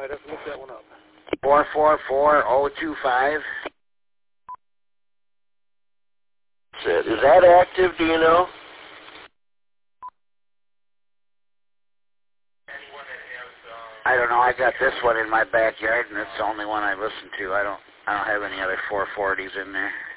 I'd have to look that one up. 444025. Is that active, do you know? I don't know. I got this one in my backyard, and it's the only one I listen to. I don't have any other 440s in there.